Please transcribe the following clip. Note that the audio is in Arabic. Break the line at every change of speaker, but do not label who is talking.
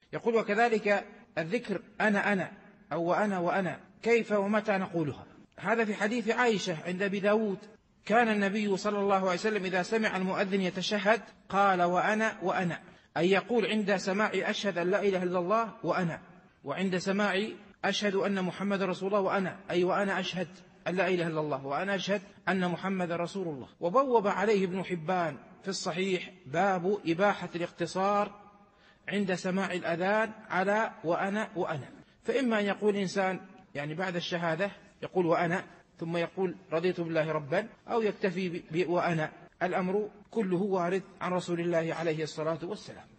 يقول: وكذلك الذكر أنا أو وأنا كيف ومتى نقولها. هذا في حديث عائشة عند أبي داود: كان النبي صلى الله عليه وسلم إذا سمع المؤذن يتشهد قال: وأنا، أي يقول عند سماع أشهد أن لا إله إلا الله وأنا، وعند سماع أشهد أن محمد رسول الله وأنا، أي وأنا أشهد أن لا إله إلا الله وأنا أشهد أن محمد رسول الله. وبوب عليه ابن حبان في الصحيح باب إباحة الاقتصار عند سماع الأذان على وأنا. فإما أن يقول إنسان يعني بعد الشهادة يقول وأنا ثم يقول رضيت بالله ربا، أو يكتفي وأنا. الأمر كله وارد عن رسول الله عليه الصلاة والسلام.